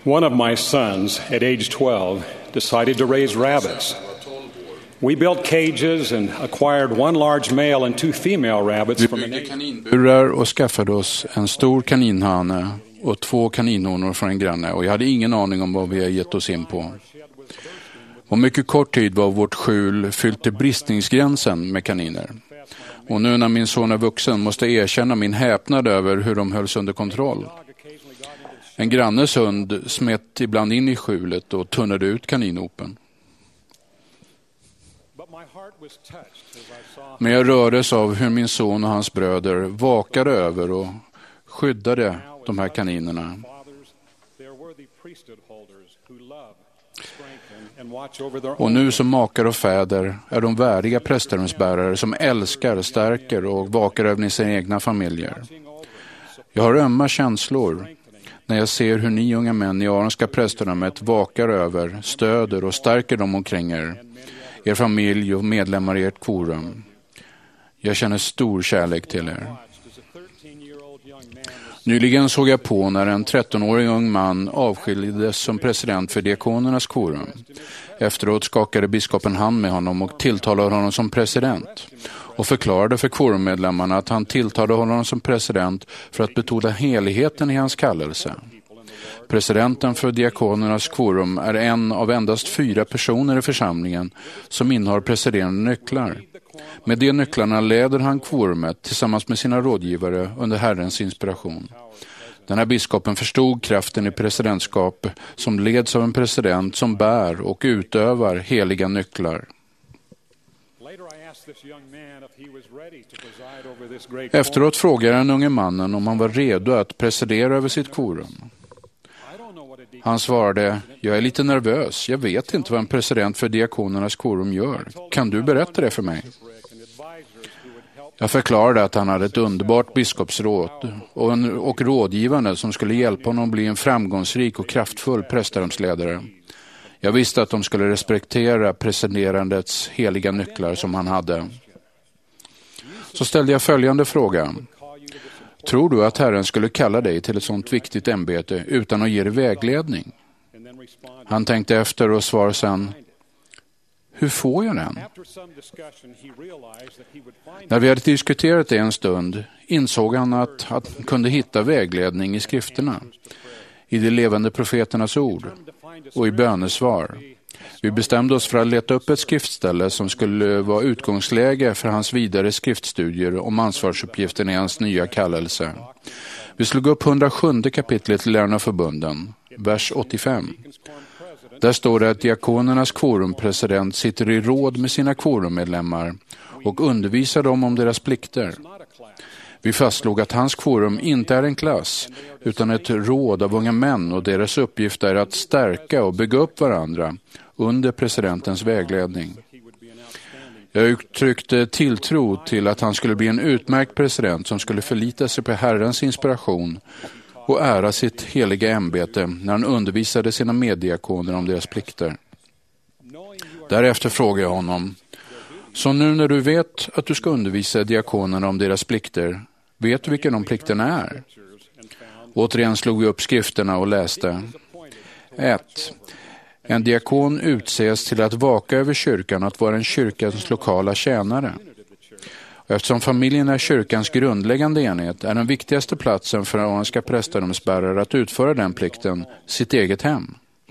One of my sons, at age 12, decided to raise rabbits. We built cages and acquired one large male and two female rabbits Vi from a byggde neighbor. kaninburar och skaffade oss en stor kaninhane och 2 kaninhonor från en granne, och jag hade ingen aning om vad vi har gett oss in på. På mycket kort tid var vårt skjul fyllt till bristningsgränsen med kaniner. Och nu när min son är vuxen måste jag erkänna min häpnad över hur de hölls under kontroll. En grannes hund smet ibland in i skjulet och tunnade ut kaninopen. Men jag rördes av hur min son och hans bröder vakade över och skyddade de här kaninerna. Och nu som makar och fäder är de värdiga prästärumsbärare som älskar, stärker och vakar över sina egna familjer. Jag har ömma känslor när jag ser hur ni unga män i Aronska prästärummet vakar över, stöder och stärker dem omkring er familj och medlemmar i ert korum. Jag känner stor kärlek till er. Nyligen såg jag på när en 13-årig ung man avskildes som president för diakonernas korum. Efteråt skakade biskopen hand med honom och tilltalade honom som president och förklarade för korummedlemmarna att han tilltalade honom som president för att betona heligheten i hans kallelse. Presidenten för diakonernas korum är en av endast 4 personer i församlingen som innehar presiderande nycklar. Med de nycklarna leder han korumet tillsammans med sina rådgivare under Herrens inspiration. Den här biskopen förstod kraften i presidentskap som leds av en president som bär och utövar heliga nycklar. Efteråt frågade den unge mannen om han var redo att presidera över sitt korum. Han svarade, jag är lite nervös. Jag vet inte vad en president för diakonernas korum gör. Kan du berätta det för mig? Jag förklarade att han hade ett underbart biskopsråd och rådgivande som skulle hjälpa honom att bli en framgångsrik och kraftfull prästärumsledare. Jag visste att de skulle respektera presiderandets heliga nycklar som han hade. Så ställde jag följande fråga. Tror du att Herren skulle kalla dig till ett sådant viktigt ämbete utan att ge dig vägledning? Han tänkte efter och svarade sen, hur får jag den? När vi hade diskuterat det en stund insåg han att han kunde hitta vägledning i skrifterna, i de levande profeternas ord och i bönesvar. Vi bestämde oss för att leta upp ett skriftställe som skulle vara utgångsläge för hans vidare skriftstudier om ansvarsuppgiften i hans nya kallelse. Vi slog upp 107 kapitlet i Lärarförbunden, vers 85. Där står det att diakonernas korumpresident sitter i råd med sina korummedlemmar och undervisar dem om deras plikter. Vi fastslog att hans korum inte är en klass utan ett råd av unga män och deras uppgift är att stärka och bygga upp varandra under presidentens vägledning. Jag uttryckte tilltro till att han skulle bli en utmärkt president som skulle förlita sig på Herrens inspiration och ära sitt heliga ämbete när han undervisade sina meddiakoner om deras plikter. Därefter frågade jag honom, så nu när du vet att du ska undervisa diakonerna om deras plikter, vet du vilka de plikterna är? Återigen slog vi upp skrifterna och läste. 1. En diakon utses till att vaka över kyrkan och att vara en kyrkans lokala tjänare. Och eftersom familjen är kyrkans grundläggande enhet är den viktigaste platsen för aronska prästärumsbärare att utföra den plikten sitt eget hem.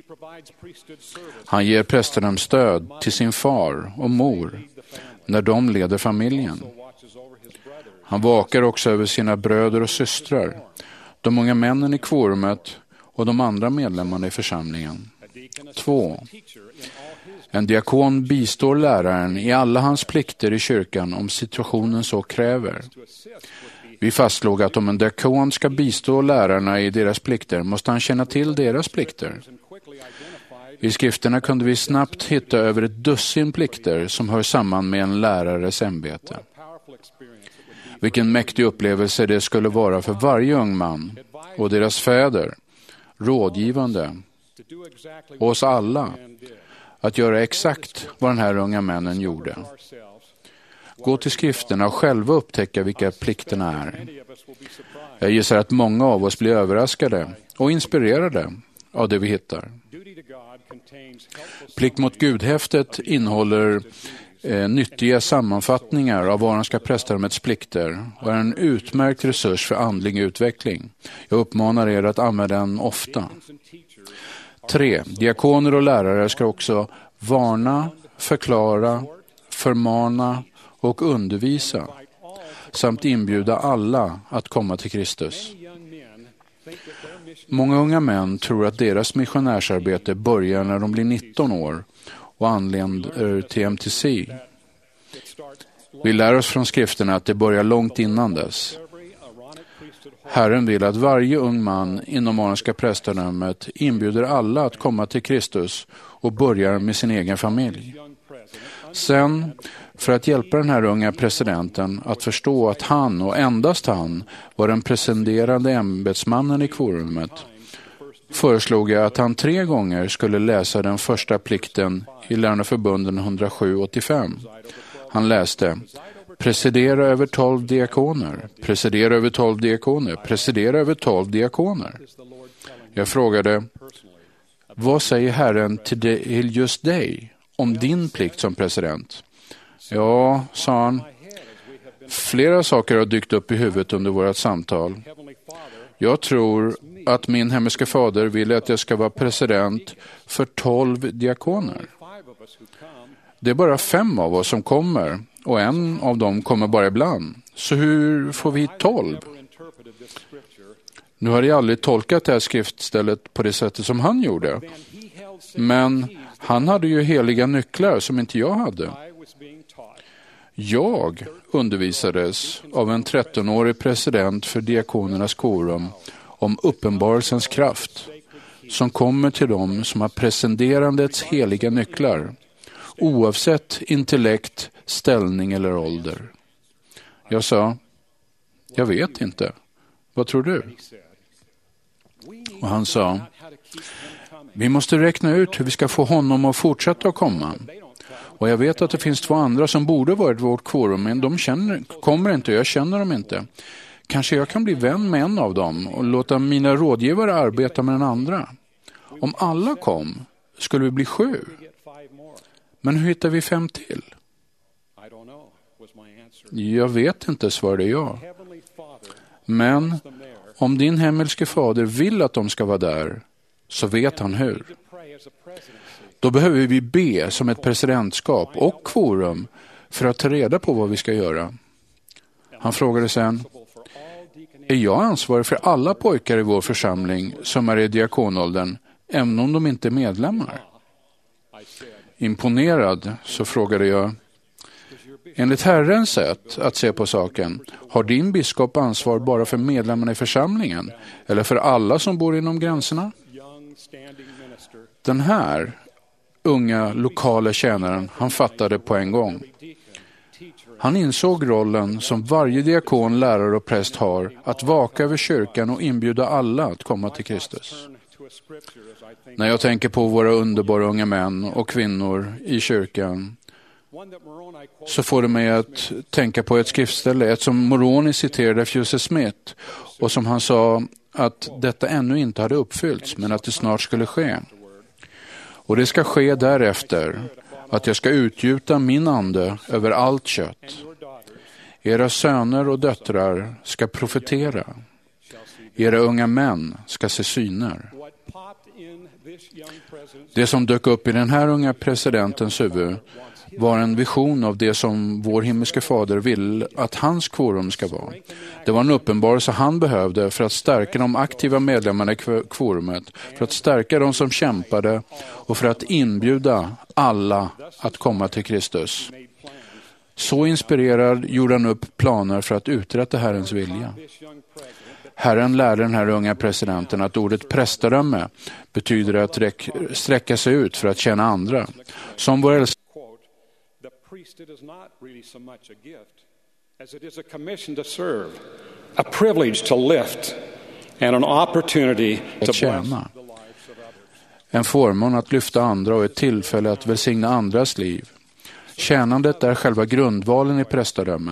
Han ger prästärumsstöd till sin far och mor när de leder familjen. Han vakar också över sina bröder och systrar, de unga männen i kvorumet och de andra medlemmarna i församlingen. 2. En diakon bistår läraren i alla hans plikter i kyrkan om situationen så kräver. Vi fastslog att om en diakon ska bistå lärarna i deras plikter måste han känna till deras plikter. I skrifterna kunde vi snabbt hitta över ett dussin plikter som hör samman med en lärares ämbete. Vilken mäktig upplevelse det skulle vara för varje ung man och deras fäder, rådgivande, och oss alla att göra exakt vad den här unga männen gjorde. Gå till skrifterna och själva upptäcka vilka plikterna är. Jag gissar att många av oss blir överraskade och inspirerade av det vi hittar. Plikt mot Gud-häftet innehåller nyttiga sammanfattningar av Aronska prästdömets plikter och är en utmärkt resurs för andlig utveckling. Jag uppmanar er att använda den ofta. 3. Diakoner och lärare ska också varna, förklara, förmana och undervisa samt inbjuda alla att komma till Kristus. Många unga män tror att deras missionärsarbete börjar när de blir 19 år och anländer till MTC. Vi lär oss från skrifterna att det börjar långt innan dess. Herren vill att varje ung man inom Aronska prästdömet inbjuder alla att komma till Kristus och börjar med sin egen familj. Sen, för att hjälpa den här unga presidenten att förstå att han och endast han var den presiderande ämbetsmannen i kvorumet, föreslog jag att han 3 gånger skulle läsa den första plikten i Lärarförbunden 107-85. Han läste: presidera över 12 diakoner, presidera över 12 diakoner, presidera över 12 diakoner. Jag frågade: vad säger Herren till just dig om din plikt som president? Ja, sa han, flera saker har dykt upp i huvudet under vårt samtal. Jag tror att min himmelske fader vill att jag ska vara president för 12 diakoner. Det är bara 5 av oss som kommer och en av dem kommer bara ibland. Så hur får vi 12? Nu har jag aldrig tolkat det här skriftstället på det sättet som han gjorde. Men han hade ju heliga nycklar som inte jag hade. Jag undervisades av en 13-årig president för diakonernas korum om uppenbarelsens kraft som kommer till dem som har presenterandets heliga nycklar, oavsett intellekt, ställning eller ålder. Jag sa: jag vet inte. Vad tror du? Och han sa: vi måste räkna ut hur vi ska få honom att fortsätta att komma. Och jag vet att det finns 2 andra som borde varit vårt kvorum, men de kommer inte och jag känner dem inte. Kanske jag kan bli vän med en av dem och låta mina rådgivare arbeta med den andra. Om alla kom skulle vi bli 7. Men hur hittar vi 5 till? Jag vet inte, svarade jag. Men om din himmelske fader vill att de ska vara där, så vet han hur. Då behöver vi be som ett presidentskap och kvorum för att ta reda på vad vi ska göra. Han frågade sen: är jag ansvarig för alla pojkar i vår församling som är i diakonåldern, även om de inte är medlemmar? Imponerad så frågade jag: enligt Herrens sätt att se på saken, har din biskop ansvar bara för medlemmarna i församlingen eller för alla som bor inom gränserna? Den här unga lokala tjänaren, han fattade på en gång. Han insåg rollen som varje diakon, lärare och präst har att vaka över kyrkan och inbjuda alla att komma till Kristus. När jag tänker på våra underbara unga män och kvinnor i kyrkan så får det mig att tänka på ett skriftställe, ett som Moroni citerade av Joseph Smith och som han sa att detta ännu inte hade uppfyllts men att det snart skulle ske. Och det ska ske därefter att jag ska utgjuta min ande över allt kött. Era söner och döttrar ska profetera. Era unga män ska se syner. Det som dök upp i den här unga presidentens huvud var en vision av det som vår himmelske fader vill att hans kvorum ska vara. Det var en uppenbarelse han behövde för att stärka de aktiva medlemmarna i kvorumet, för att stärka de som kämpade och för att inbjuda alla att komma till Kristus. Så inspirerad gjorde han upp planer för att uträtta Herrens vilja. Herren lärde den här unga presidenten att ordet prästadöme betyder att sträcka sig ut för att tjäna andra. Som vår älskade priesthood is not really so much a gift as it is a commission to serve, a privilege to lift, and an opportunity to tjäna. En förmån att lyfta andra och ett tillfälle att välsigna andras liv. Tjänandet är själva grundvalen i prästadömet.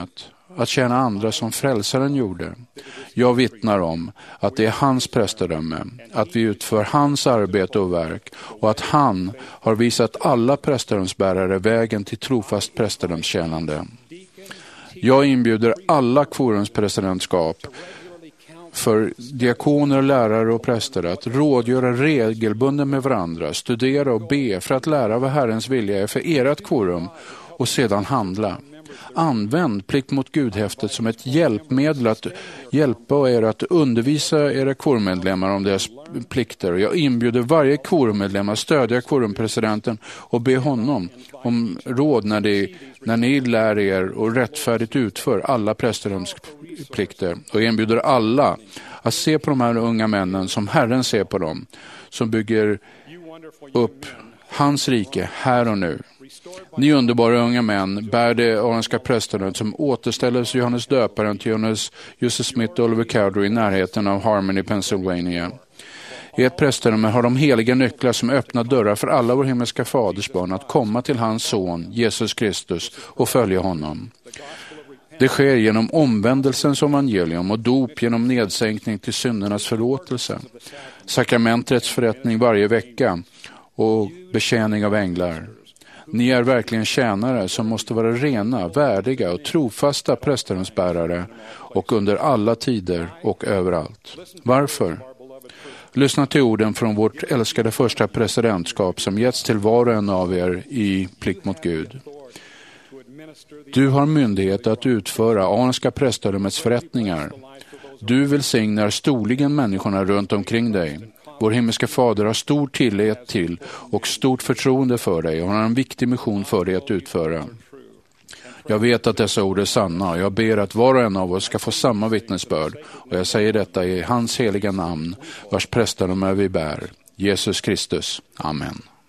att tjäna andra som frälsaren gjorde. Jag vittnar om att det är hans prästedöme, att vi utför hans arbete och verk och att han har visat alla prästedömsbärare vägen till trofast prästedömstjänande. Jag inbjuder alla kvorums presidentskap för diakoner, lärare och präster att rådgöra regelbundet med varandra, studera och be för att lära vad Herrens vilja är för ert kvorum och sedan handla. Använd plikt mot Gud-häftet som ett hjälpmedel att hjälpa er att undervisa era kvorummedlemmar om deras plikter. Jag inbjuder varje kvorummedlem att stödja kvorumpresidenten och be honom om råd när ni lär er och rättfärdigt utför alla prästedömsplikter. Och jag inbjuder alla att se på de här unga männen som Herren ser på dem, som bygger upp hans rike här och nu. Ni underbara unga män bär det aronska prästedömet som återställdes Johannes döparen till Joseph Smith och Oliver Cowdery i närheten av Harmony, Pennsylvania. I ett prästedöme har de heliga nycklar som öppnar dörrar för alla vår himmelska faders barn att komma till hans son, Jesus Kristus, och följa honom. Det sker genom omvändelsens evangelium och dop genom nedsänkning till syndernas förlåtelse, sakramentets förrättning varje vecka och betjäning av änglar. Ni är verkligen tjänare som måste vara rena, värdiga och trofasta prästedömsbärare och under alla tider och överallt. Varför? Lyssna till orden från vårt älskade första presidentskap som getts till var och en av er i plikt mot Gud. Du har myndighet att utföra aronska prästedömets förrättningar. Du välsignar storligen människorna runt omkring dig. Vår himmelska fader har stor tillit till och stort förtroende för dig och har en viktig mission för dig att utföra. Jag vet att dessa ord är sanna och jag ber att var och en av oss ska få samma vittnesbörd. Och jag säger detta i hans heliga namn, vars prästedöme vi bär. Jesus Kristus. Amen.